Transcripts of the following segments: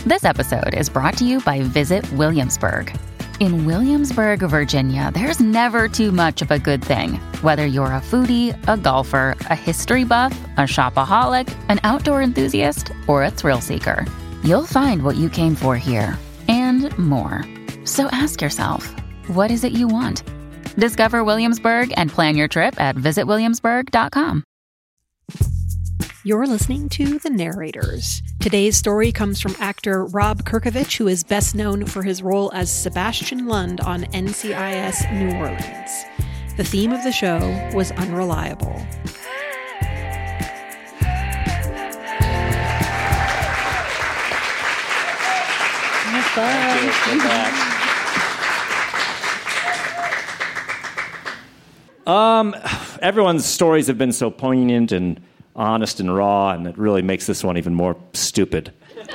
This episode is brought to you by Visit Williamsburg. In Williamsburg, Virginia, there's never too much of a good thing. Whether you're a foodie, a golfer, a history buff, a shopaholic, an outdoor enthusiast, or a thrill seeker, you'll find what you came for here and more. So ask yourself, what is it you want? Discover Williamsburg and plan your trip at visitwilliamsburg.com. You're listening to The Narrators. Today's story comes from actor Rob Kirkovich, who is best known for his role as Sebastian Lund on NCIS New Orleans. The theme of the show was Unreliable. Thank you. Everyone's stories have been so poignant and honest and raw, and it really makes this one even more stupid.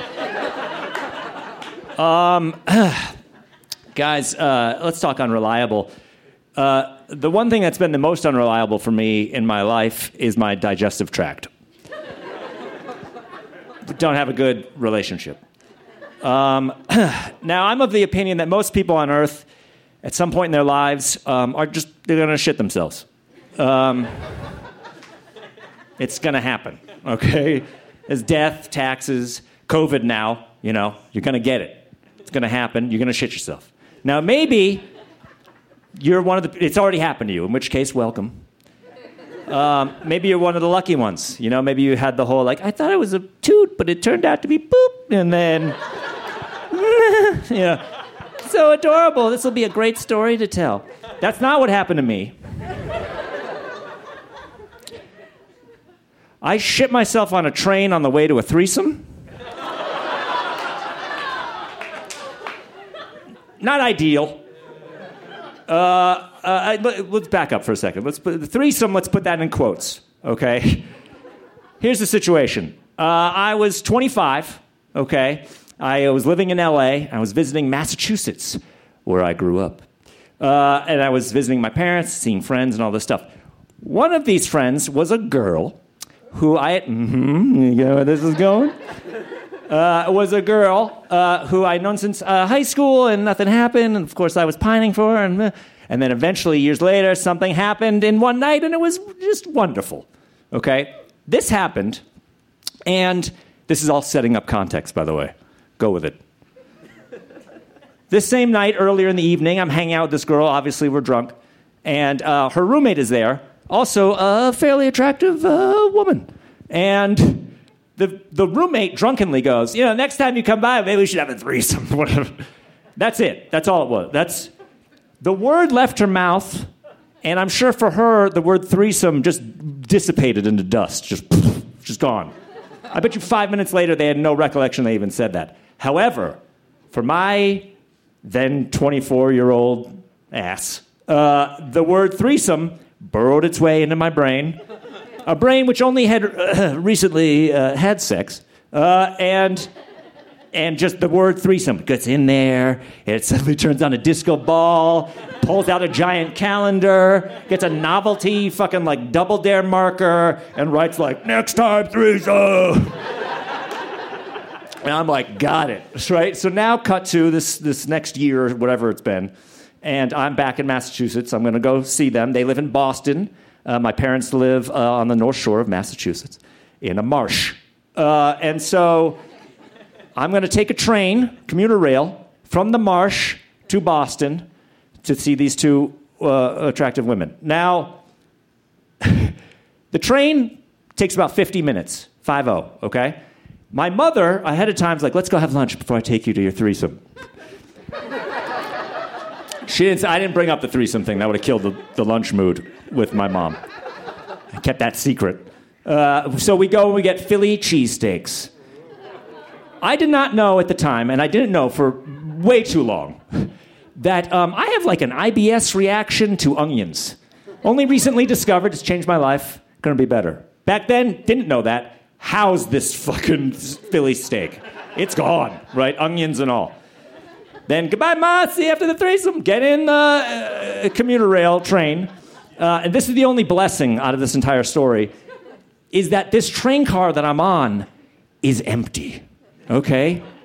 Guys, let's talk unreliable. The one thing that's been the most unreliable for me in my life is my digestive tract. We don't have a good relationship. Now, I'm of the opinion that most people on Earth, at some point in their lives, they're going to shit themselves. It's going to happen, okay? There's death, taxes, COVID now, you're going to get it. It's going to happen. You're going to shit yourself. Now, maybe you're it's already happened to you, in which case, welcome. Maybe you're one of the lucky ones. Maybe you had the whole, I thought it was a toot, but it turned out to be boop, and then, so adorable. This will be a great story to tell. That's not what happened to me. I shit myself on a train on the way to a threesome. Not ideal. Let's back up for a second. Let's put that in quotes, okay? Here's the situation. I was 25, okay? I was living in L.A. I was visiting Massachusetts, where I grew up. And I was visiting my parents, seeing friends, and all this stuff. One of these friends was a girl who you know where this is going? Was a girl who I'd known since high school, and nothing happened. And of course, I was pining for her. And then eventually, years later, something happened in one night, and it was just wonderful. Okay? This happened, and this is all setting up context, by the way. Go with it. This same night, earlier in the evening, I'm hanging out with this girl. Obviously, we're drunk. And her roommate is there. Also, a fairly attractive woman. And the roommate drunkenly goes, next time you come by, maybe we should have a threesome. That's it. That's all it was. The word left her mouth, and I'm sure for her, the word threesome just dissipated into dust. Just gone. I bet you 5 minutes later, they had no recollection they even said that. However, for my then 24-year-old ass, the word threesome burrowed its way into my brain, a brain which only had recently had sex, and just the word threesome gets in there, it suddenly turns on a disco ball, pulls out a giant calendar, gets a novelty fucking Double Dare marker, and writes next time threesome. And I'm got it, right? So now cut to this next year, whatever it's been, and I'm back in Massachusetts. I'm going to go see them. They live in Boston. My parents live on the North Shore of Massachusetts in a marsh. And so I'm going to take a train, commuter rail, from the marsh to Boston to see these two attractive women. Now, the train takes about 50 minutes, 50, okay? My mother, ahead of time, is let's go have lunch before I take you to your threesome. I didn't bring up the threesome thing. That would have killed the lunch mood with my mom. I kept that secret. So we go and we get Philly cheesesteaks. I did not know at the time, and I didn't know for way too long, that I have an IBS reaction to onions. Only recently discovered, it's changed my life, gonna be better. Back then, didn't know that. How's this fucking Philly steak? It's gone, right? Onions and all. Then, goodbye, Ma, see you after the threesome. Get in the commuter rail train. And this is the only blessing out of this entire story, is that this train car that I'm on is empty, okay?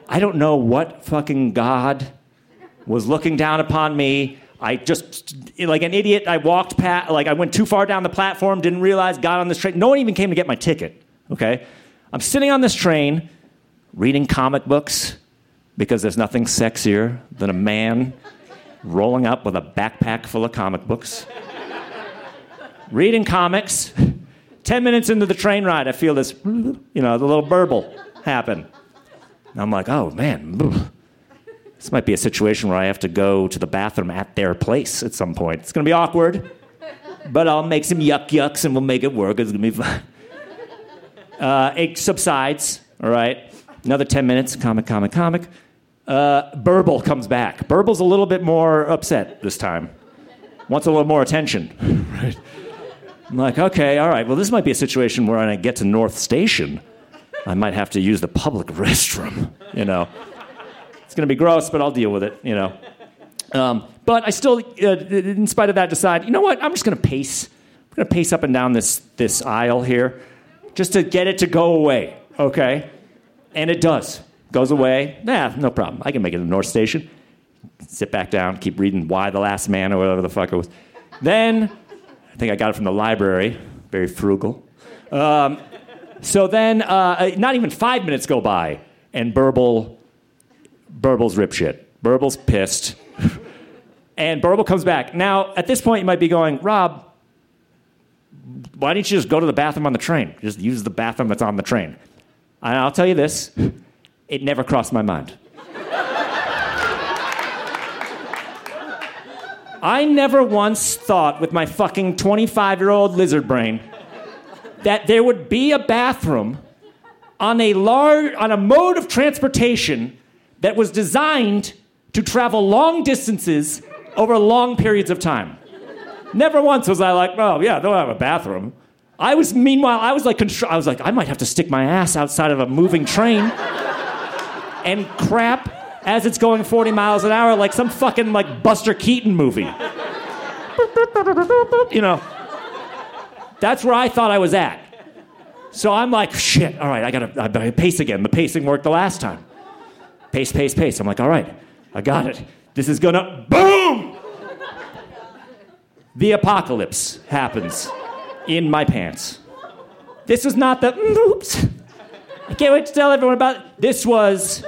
I don't know what fucking God was looking down upon me. I just, like an idiot, I walked past, like I went too far down the platform, didn't realize, got on this train. No one even came to get my ticket, okay? I'm sitting on this train, reading comic books, because there's nothing sexier than a man rolling up with a backpack full of comic books. Reading comics. 10 minutes into the train ride, I feel this, the little burble happen. And I'm like, oh, man, this might be a situation where I have to go to the bathroom at their place at some point. It's going to be awkward, but I'll make some yucks and we'll make it work. It's going to be fun. It subsides, all right? Another 10 minutes, comic. Burble comes back. Burble's a little bit more upset this time. Wants a little more attention. Right? I'm like, okay, all right, well, this might be a situation where when I get to North Station, I might have to use the public restroom, It's going to be gross, but I'll deal with it, But I still, in spite of that, decide, you know what, I'm just going to pace. I'm going to pace up and down this aisle here just to get it to go away, okay? And it does. Goes away. No problem. I can make it to North Station. Sit back down, keep reading Y the Last Man or whatever the fuck it was. Then, I think I got it from the library. Very frugal. So then, not even 5 minutes go by, and Burble's rip shit. Burble's pissed. And Burble comes back. Now, at this point, you might be going, Rob, why don't you just go to the bathroom on the train? Just use the bathroom that's on the train. And I'll tell you this, it never crossed my mind. I never once thought with my fucking 25-year-old lizard brain that there would be a bathroom on a mode of transportation that was designed to travel long distances over long periods of time. Never once was I like, oh yeah, they'll have a bathroom. I was like, I might have to stick my ass outside of a moving train and crap as it's going 40 miles an hour like some fucking like Buster Keaton movie. That's where I thought I was at. So I'm like, shit, all right, I gotta pace again. The pacing worked the last time. Pace. I'm like, all right, I got it. This is gonna, boom! The apocalypse happens in my pants. This was not the, oops. I can't wait to tell everyone about it. This was,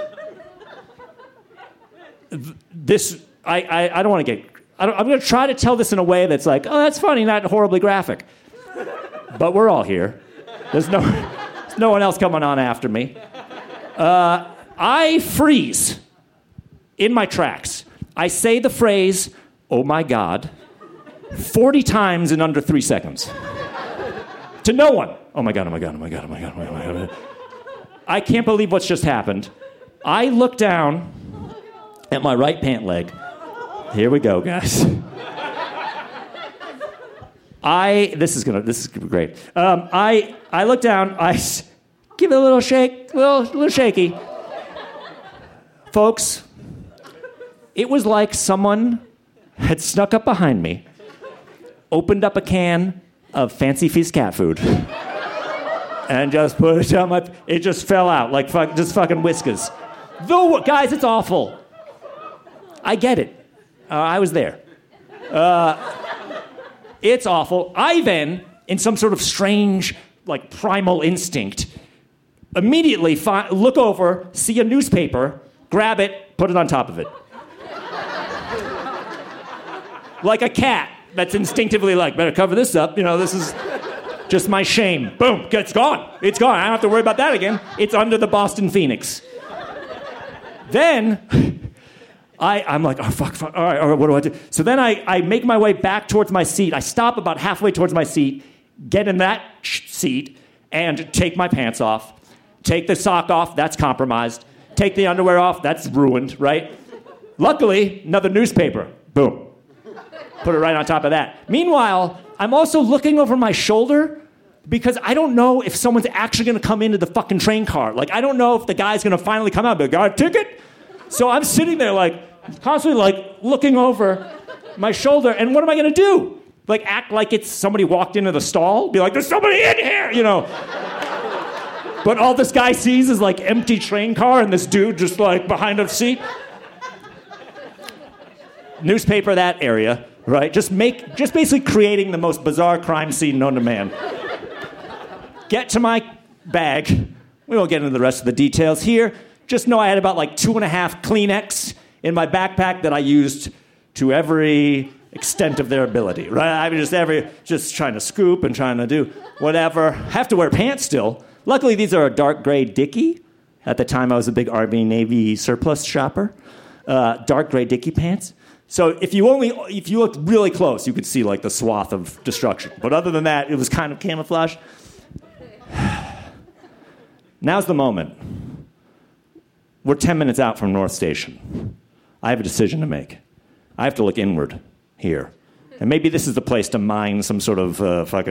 I don't want to get, I'm going to try to tell this in a way that's like, oh, that's funny, not horribly graphic. But we're all here. There's no one else coming on after me. I freeze in my tracks. I say the phrase, oh my God, 40 times in under 3 seconds. To no one. Oh my God. I can't believe what's just happened. I look down at my right pant leg. Here we go, guys. This is great. I look down, I give it a little shake, little shaky. Folks, it was like someone had snuck up behind me, opened up a can of Fancy Feast cat food, and just put it down it just fell out like just fucking whiskers. Guys, it's awful. I get it. I was there. It's awful. I then, in some sort of strange, like primal instinct, immediately look over, see a newspaper, grab it, put it on top of it. Like a cat that's instinctively like, better cover this up. This is just my shame. Boom, it's gone. It's gone. I don't have to worry about that again. It's under the Boston Phoenix. Then I'm like, oh, fuck. All right, what do I do? So then I make my way back towards my seat. I stop about halfway towards my seat, get in that seat, and take my pants off. Take the sock off, that's compromised. Take the underwear off, that's ruined, right? Luckily, another newspaper. Boom. Put it right on top of that. Meanwhile, I'm also looking over my shoulder because I don't know if someone's actually going to come into the fucking train car. Like, I don't know if the guy's going to finally come out and be like, got a ticket? So I'm sitting there, like, constantly, like, looking over my shoulder, and what am I going to do? Like, act like it's somebody walked into the stall? Be like, there's somebody in here, But all this guy sees is like empty train car and this dude just like behind a seat. Newspaper that area, right? Just basically creating the most bizarre crime scene known to man. Get to my bag. We won't get into the rest of the details here. Just know I had about like 2.5 Kleenex in my backpack that I used to every extent of their ability, right? I mean, just trying to scoop and trying to do whatever. Have to wear pants still. Luckily, these are a dark gray Dickie. At the time, I was a big Army Navy surplus shopper. Dark gray Dickie pants. So if you looked really close, you could see like the swath of destruction. But other than that, it was kind of camouflage. Now's the moment. We're 10 minutes out from North Station. I have a decision to make. I have to look inward here. And maybe this is the place to mine some sort of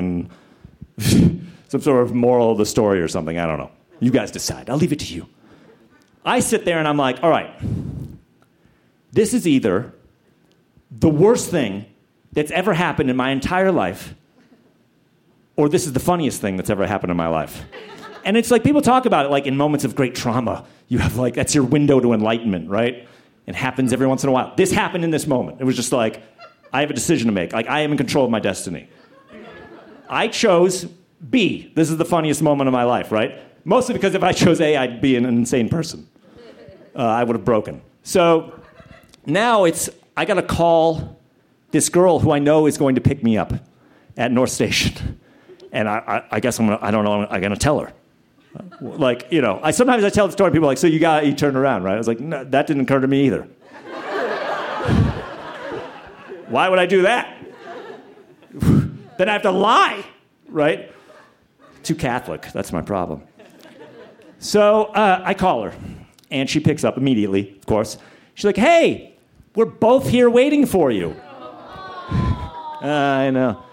some sort of moral of the story or something. I don't know. You guys decide. I'll leave it to you. I sit there and I'm like, all right, this is either the worst thing that's ever happened in my entire life, or this is the funniest thing that's ever happened in my life. And it's like people talk about it like in moments of great trauma. You have like, that's your window to enlightenment, right? It happens every once in a while. This happened in this moment. It was just like, I have a decision to make. Like, I am in control of my destiny. I chose B. This is the funniest moment of my life, right? Mostly because if I chose A, I'd be an insane person. I would have broken. So now I got to call this girl who I know is going to pick me up at North Station. And I guess I'm going to tell her. Like, you know, sometimes I tell the story, people are like, so you turned around, right? I was like, no, that didn't occur to me either. Why would I do that? Then I have to lie, right? Too Catholic, that's my problem. So I call her, and she picks up immediately, of course. She's like, hey, we're both here waiting for you. I know.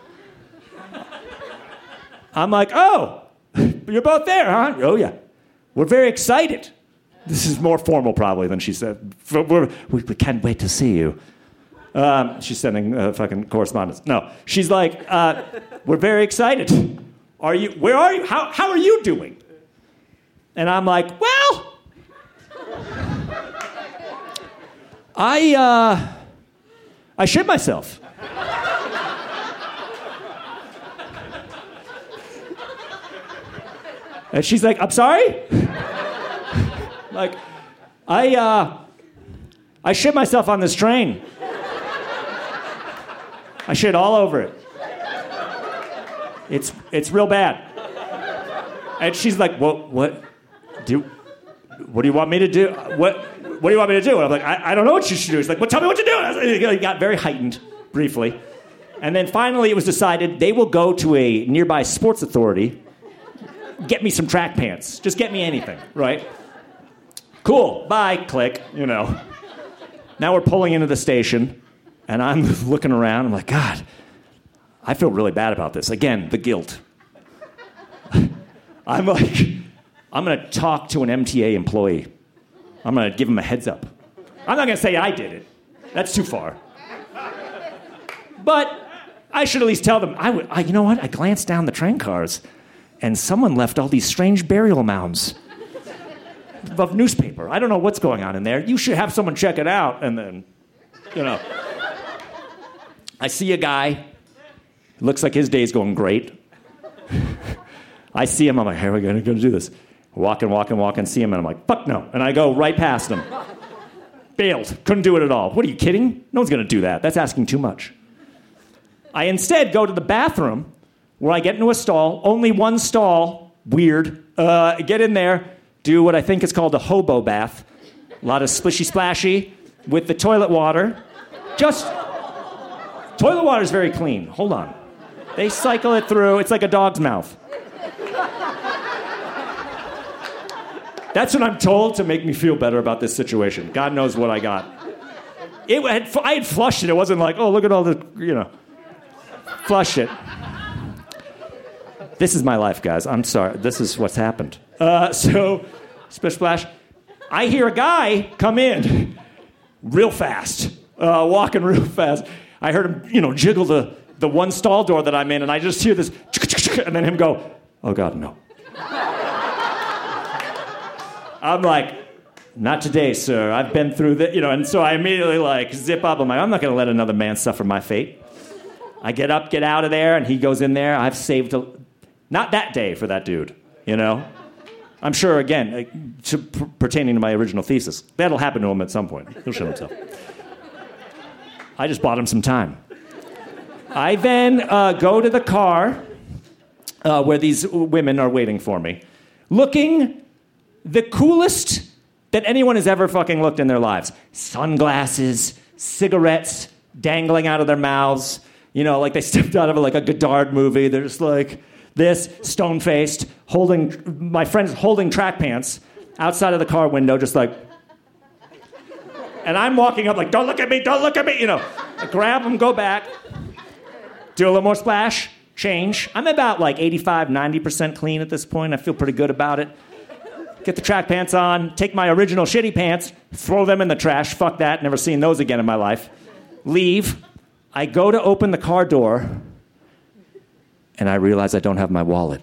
I'm like, oh, you're both there, huh? Oh, yeah. We're very excited. This is more formal, probably, than she said. We can't wait to see you. She's sending fucking correspondence. No, she's like, we're very excited. Where are you? How are you doing? And I'm like, well, I shit myself. And she's like, I'm sorry? Like, I shit myself on this train. I shit all over it. It's real bad. And she's like, what do you want me to do? What do you want me to do? And I'm like, I don't know what you should do. She's like, well, tell me what to do. It got very heightened briefly. And then finally it was decided they will go to a nearby sports authority, get me some track pants. Just get me anything, right? Cool, bye, click, you know. Now we're pulling into the station, and I'm looking around. I'm like, God, I feel really bad about this. Again, the guilt. I'm like, I'm going to talk to an MTA employee. I'm going to give him a heads up. I'm not going to say I did it. That's too far. But I should at least tell them, you know what? I glanced down the train cars, and someone left all these strange burial mounds of newspaper. I don't know what's going on in there. You should have someone check it out. And then, you know, I see a guy. Looks like his day's going great. I see him. I'm like, how are we going to do this? Walking, see him, and I'm like, fuck no. And I go right past him. Bailed. Couldn't do it at all. What, are you kidding? No one's going to do that. That's asking too much. I instead go to the bathroom where I get into a stall. Only one stall. Weird. Get in there. Do what I think is called a hobo bath. A lot of splishy splashy with the toilet water. Toilet water is very clean. Hold on. They cycle it through. It's like a dog's mouth. That's what I'm told to make me feel better about this situation. God knows what I got. I had flushed it. It wasn't like, oh, look at all the, you know. Flush it. This is my life, guys. I'm sorry. This is what's happened. So, splish splash. I hear a guy come in real fast, walking real fast. I heard him, you know, jiggle the one stall door that I'm in, and I just hear this, and then him go, oh, God, no. I'm like, not today, sir. I've been through this, and so I immediately zip up. I'm like, I'm not going to let another man suffer my fate. I get up, get out of there, and he goes in there. I've saved, not that day for that dude, I'm sure, again, pertaining to my original thesis, that'll happen to him at some point. He'll show himself. I just bought him some time. I then go to the car where these women are waiting for me, looking the coolest that anyone has ever fucking looked in their lives. Sunglasses, cigarettes dangling out of their mouths, like they stepped out of a Godard movie. They're just like this, stone-faced, my friend's holding track pants outside of the car window, just like, and I'm walking up like, don't look at me, I grab them, go back, do a little more splash, change. I'm about 85, 90% clean at this point. I feel pretty good about it. Get the track pants on, take my original shitty pants, throw them in the trash, fuck that, never seen those again in my life. Leave. I go to open the car door, and I realize I don't have my wallet.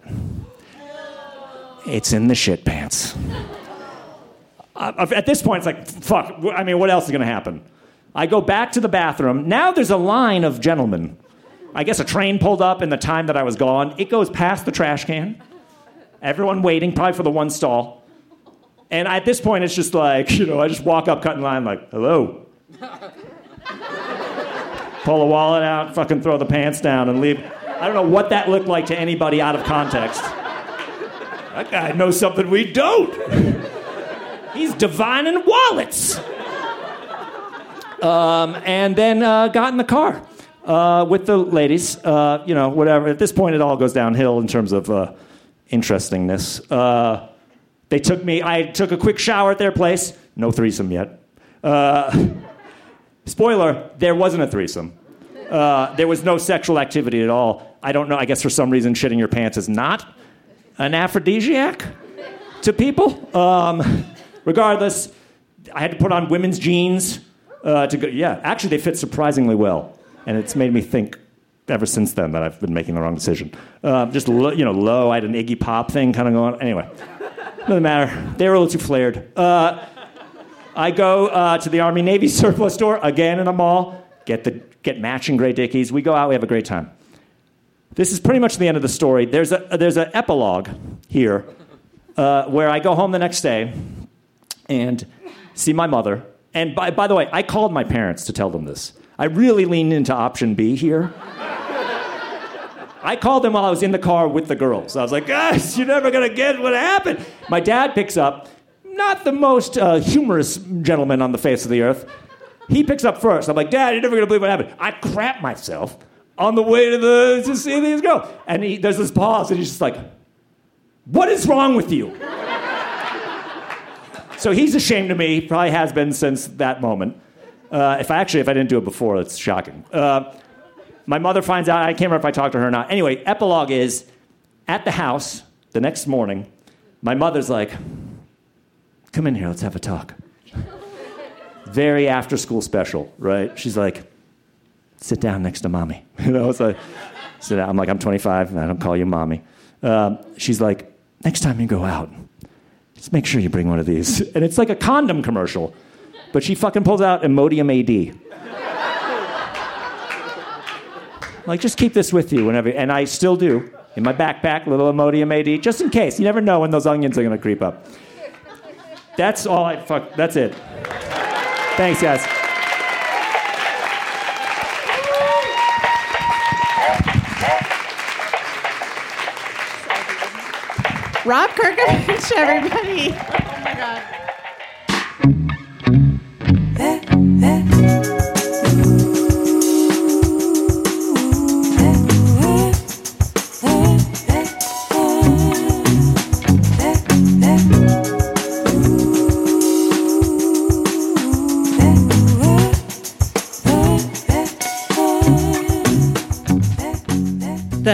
It's in the shit pants. At this point, it's like, fuck, what else is going to happen? I go back to the bathroom. Now there's a line of gentlemen. I guess a train pulled up in the time that I was gone. It goes past the trash can. Everyone waiting, probably for the one stall. And at this point, it's just like, I just walk up, cut in line, like, hello. Pull the wallet out, fucking throw the pants down, and leave. I don't know what that looked like to anybody out of context. That guy knows something we don't. He's divining wallets. And then got in the car with the ladies. Whatever. At this point, it all goes downhill in terms of interestingness. They took me. I took a quick shower at their place. No threesome yet. Spoiler, there wasn't a threesome. There was no sexual activity at all. I don't know. I guess for some reason, shitting your pants is not an aphrodisiac to people. Regardless, I had to put on women's jeans to go. Yeah, actually, they fit surprisingly well. And it's made me think ever since then that I've been making the wrong decision. Just, low. I had an Iggy Pop thing kind of going. Anyway, doesn't matter. They were a little too flared. I go to the Army-Navy surplus store, again in a mall, get matching gray Dickies. We go out, we have a great time. This is pretty much the end of the story. There's an epilogue here where I go home the next day and see my mother. And by the way, I called my parents to tell them this. I really leaned into option B here. I called them while I was in the car with the girls. I was like, guys, you're never going to get what happened. My dad picks up, not the most humorous gentleman on the face of the earth. He picks up first. I'm like, Dad, you're never going to believe what happened. I crap myself on the way to see these girls. And there's this pause, and he's just like, what is wrong with you? So he's ashamed of me. Probably has been since that moment. If I didn't do it before, it's shocking. My mother finds out. I can't remember if I talked to her or not. Anyway, epilogue is, at the house, the next morning, my mother's like, come in here, let's have a talk. Very after-school special, right? She's like, sit down next to mommy. It's like, sit down. I'm like, I'm 25, and I don't call you mommy. She's like, next time you go out, just make sure you bring one of these. And it's like a condom commercial, but she fucking pulls out Imodium AD. Like, just keep this with you whenever, and I still do. In my backpack, little Imodium AD, just in case. You never know when those onions are going to creep up. That's all that's it. Thanks, guys. Rob Kirkovich, everybody. Oh my God.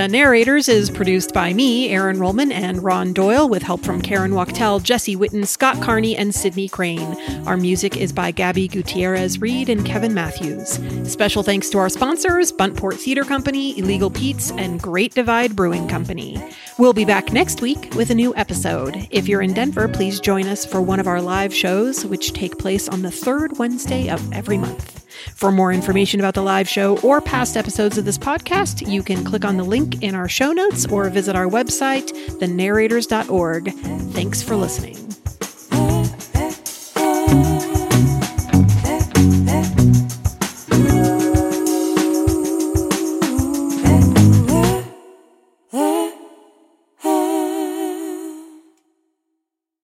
The Narrators is produced by me, Aaron Rollman, and Ron Doyle, with help from Karen Wachtel, Jesse Witten, Scott Carney, and Sydney Crane. Our music is by Gabby Gutierrez-Reed and Kevin Matthews. Special thanks to our sponsors, Buntport Theater Company, Illegal Pete's, and Great Divide Brewing Company. We'll be back next week with a new episode. If you're in Denver, please join us for one of our live shows, which take place on the third Wednesday of every month. For more information about the live show or past episodes of this podcast, you can click on the link in our show notes or visit our website, thenarrators.org. Thanks for listening.